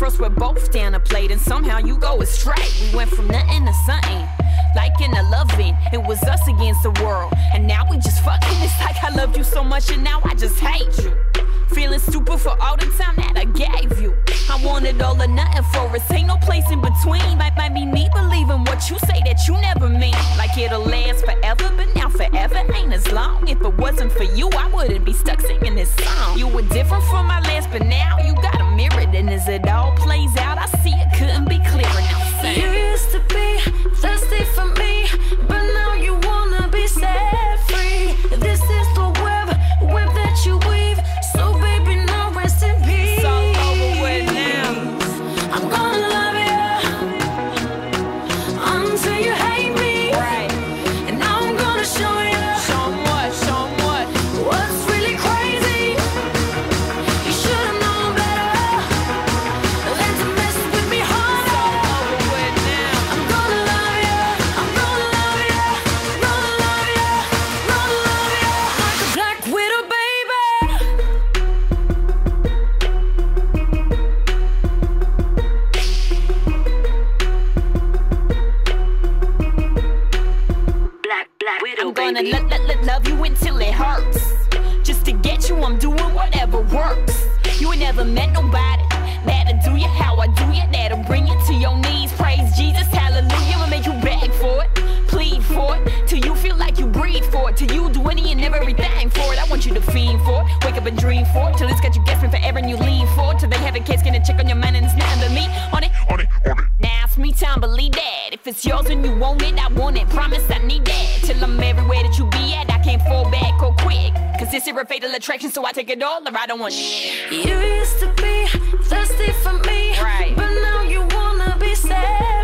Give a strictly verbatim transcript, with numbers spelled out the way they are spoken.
cross, we're both down a plate, and somehow you go astray. We went from nothing to something, like in a loving. It was us against the world, and now we just fucking. It's like I loved you so much, and now I just hate you. Feeling stupid for all the time that I gave you. I wanted all or nothing for us, ain't no place in between. Might, might be me believing what you say that you never mean. Like it'll last forever, but now forever ain't as long. If it wasn't for you, I wouldn't be stuck singing this song. You were different from my last, but now you got a mirror. And as it all plays out, I see it couldn't be clearer. Now say you used to be thirsty for me, but now you wanna be set free. This is the web, web that you weave. So baby, now rest in peace. It's all over with now. I'm gonna love you until you hate me. Right. And now I'm gonna show you. Show 'em what, show 'em what. What's really crazy? You should've known better than to mess with me harder. It's all over with now. I'm gonna love you. I'm gonna love you. Gonna love you. Gonna love you like a black widow, baby. Black, black widow, I'm gonna baby. lo- lo- lo- love you until it hurts. Just to get you, I'm doing whatever works. You ain't never met nobody that'll do you how I do you, that'll bring you to your knees. Praise Jesus, hallelujah. I'ma make you beg for it, plead for it, till you feel like you breathe for it, till you do any and everything for it. I want you to fiend for it, wake up and dream for it, till it's got you guessing forever and you lean for it, till they have a case, gonna check on your mind and it's nothing but me on it. On it, on it. Now it's me time, believe that. If it's yours and you want it, I want it. Promise I need that. Till I'm everywhere that you be at, I can't fall back or quick. Cause this here a fatal attraction, so I take it all or I don't want shit. You used to be thirsty for me, Right. but now you wanna be sad.